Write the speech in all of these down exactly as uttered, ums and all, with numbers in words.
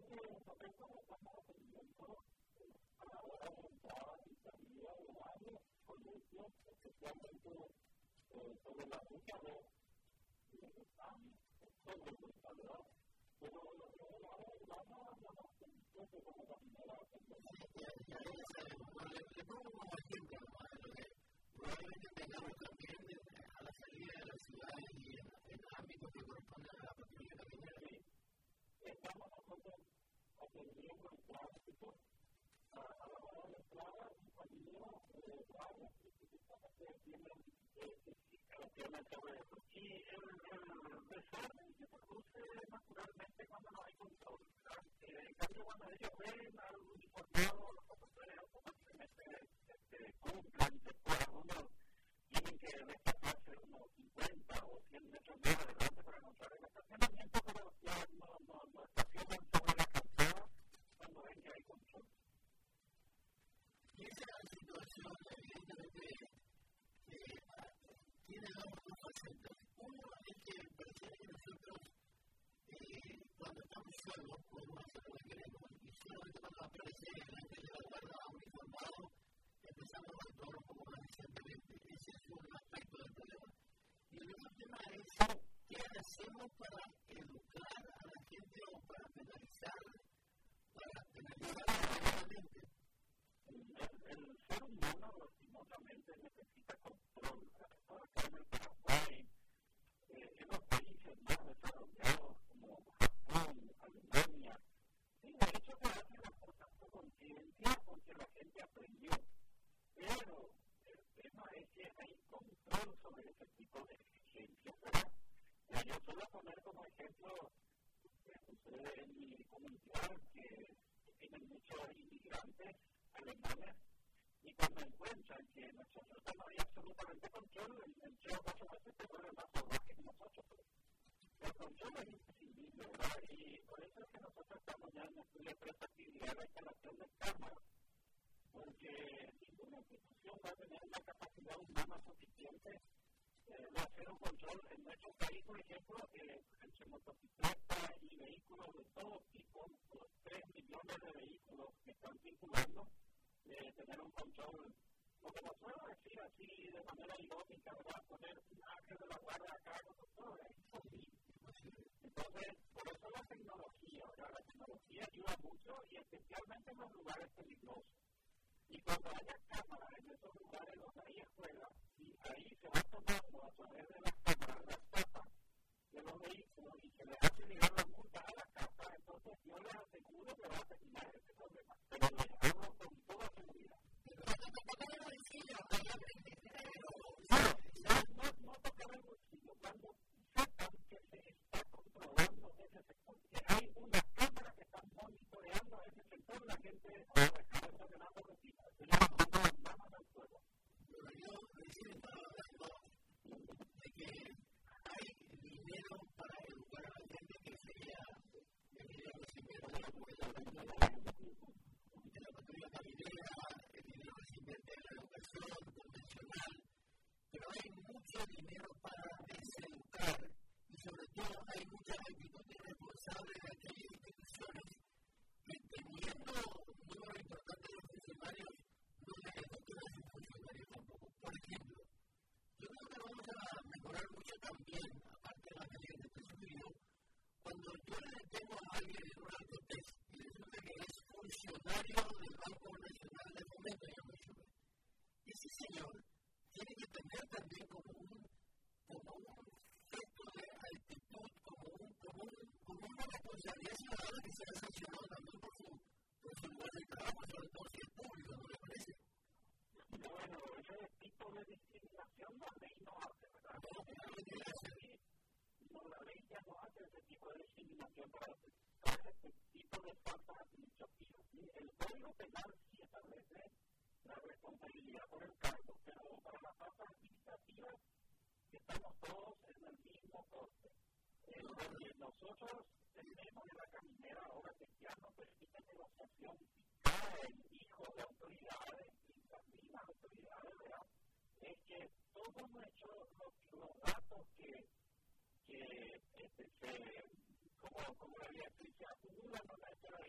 como, como la electricidad acumula, no la echa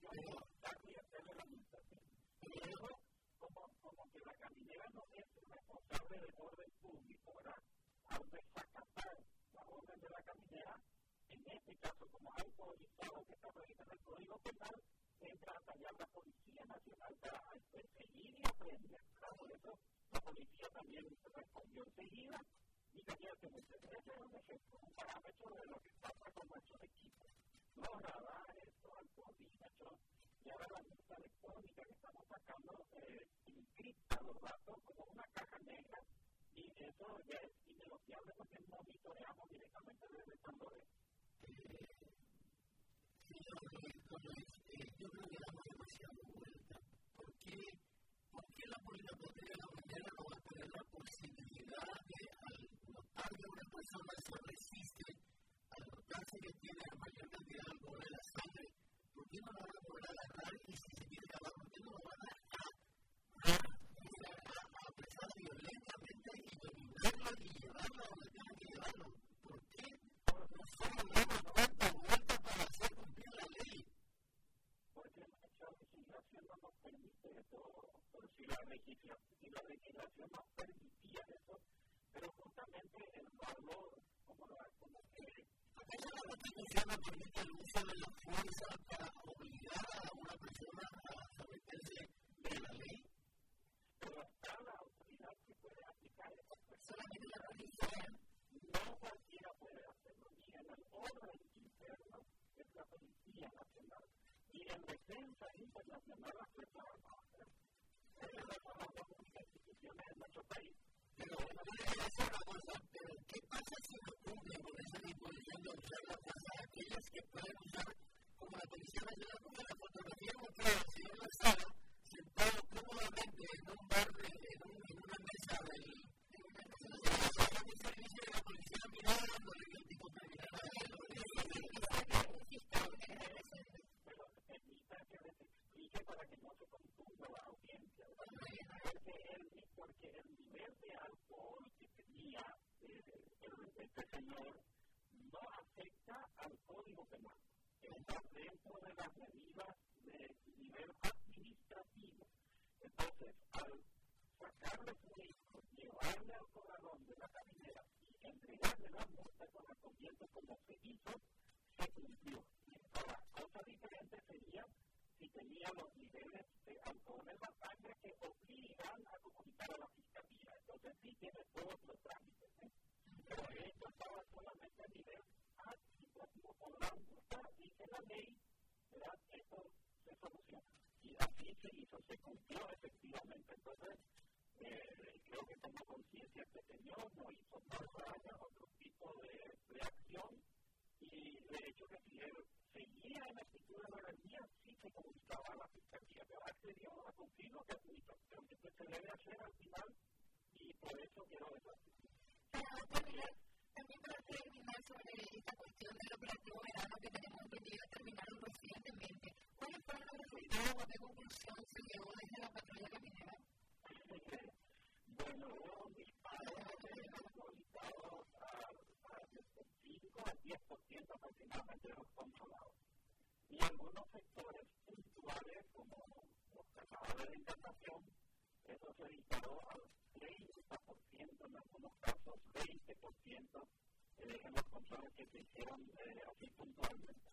infracción de obstáculo y hacerle la multa. Y luego, como, como que la caminera no es responsable del orden público, ¿verdad? Al desacatar la orden de la caminera, en este caso, como hay autorizado que está previsto en el Código Penal, entra a tallar la Policía Nacional para perseguir y aprender. Por eso la policía también respondió enseguida y tenía que meter. Ese es un ejemplo, un parámetro de lo que pasa con nuestros equipos. Los radares, los alcoholímetros y ahora la multa electrónica que estamos sacando eh, encripta los datos como una caja negra y eso ya es innegociable porque monitoreamos directamente desde San Lorenzo. Sí, yo creo que damos demasiado vuelta. ¿Por qué, ¿Por qué la Policía de la mañana no va a tener la posibilidad de, al notar que una persona se resiste, al notarse que tiene la mayor cantidad de alcohol en la sangre, ¿por qué no lo van a poder agarrar y si se quiere acabar, por qué no lo van a, a, a, a, a apresar violentamente y dominarlo y llevarlo a donde tengan que llevarlo? ¿Por qué no solo damos tanta vuelta para hacer cumplir la ley? Porque la legislación no nos permite eso, pero si la legislación, si la legislación nos permitía eso, pero justamente el valor, como, la, como que... ¿Acaso la Constitución no permite el uso de la fuerza para obligar a una persona a someterse de la ley? Pero está la autoridad que puede aplicar esa fuerza. Solamente la policía. No cualquiera puede hacerlo, ni en el orden interno es la Policía Nacional. Y en defensa internacional la Fuerza Armada. Esas son las dos únicas instituciones en nuestro país. Pero no debe hacer una cosa, pero ¿qué pasa si no cumplen con esa disposición de usar la fuerza a aquellas que pueden usar como la Policía Nacional, como la fotografía mostrada del señor Lozano, sentado cómodamente en un bar, en, un, en una mesa del un servicio de la policía mirándole que el tipo terminara de él? Pero evita que les explique para que no se confunda la audiencia. Porque el, porque el nivel de alcohol que tenía eh, este señor no afecta al Código Penal. Está dentro de las medidas de nivel administrativo. Entonces, al sacarle su vehículo, llevarle al corralón de la caminera y entregarle la multa con la corriente como se hizo, se cumplió. Ahora, cosa diferente sería si tenía los niveles de alcohol en la sangre que obligan a comunicar a la fiscalía. Entonces sí tiene todos los trámites. ¿eh? Pero esto estaba solamente a nivel administrativo. Con la multa dice la ley, ¿verdad? Esto se soluciona. Y así se hizo, se cumplió efectivamente. Entonces, eh, creo que tomó conciencia este señor, no hizo más daño, otro tipo de reacción. Y de hecho que si él seguía en actitud de rebeldía, sí se comunicaba a la fiscalía, pero accedió a cumplir lo que administración que se debe hacer al final y por eso quiero deshacer. También para terminar sobre esta cuestión del operativo verano que tenemos entendido terminaron recientemente, ¿cuáles fueron los resultados o qué conclusión se llevó desde la patrulla caminera? Bueno, hubo un disparo de los solicitados al cinco al diez por ciento aproximadamente de los controlados. Y algunos sectores puntuales, como los carnavales de Encarnación, eso se disparó al treinta por ciento, en algunos casos veinte por ciento eh, en los controles que se hicieron eh, así puntualmente.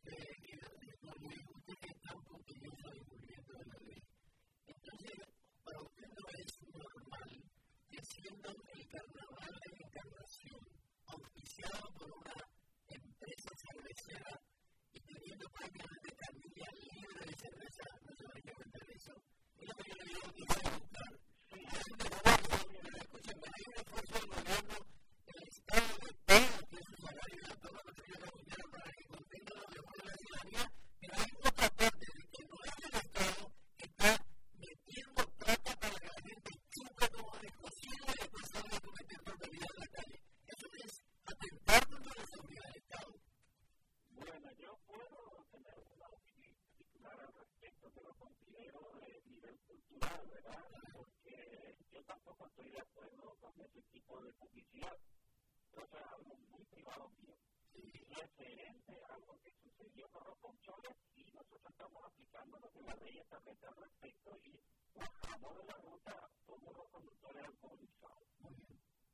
Entonces, para usted no es normal que siendo el carnaval de Encarnación auspiciado por una empresa cervecera y teniendo prácticamente camilla libre de cerveza, no se va a implementar eso. Es lo que yo le digo que voy a buscar. Es un esfuerzo, pero escúchame, hay un esfuerzo del gobierno, el Estado de todo, que es su salario y la toda la patrulla caminera para que contenga lo mejor de la ciudadanía, pero hay otra parte de que no es el Estado que está metiendo plata para que la gente chuca como descosido y después salga a cometer barbaridad en la calle. Eso es atentar contra la seguridad del Estado. Bueno, yo puedo tener una opinión particular al respecto, pero considero de nivel cultural, ¿verdad? Porque yo tampoco estoy de acuerdo con ese tipo de publicidad. la ley establece al respecto y bajamos de la ruta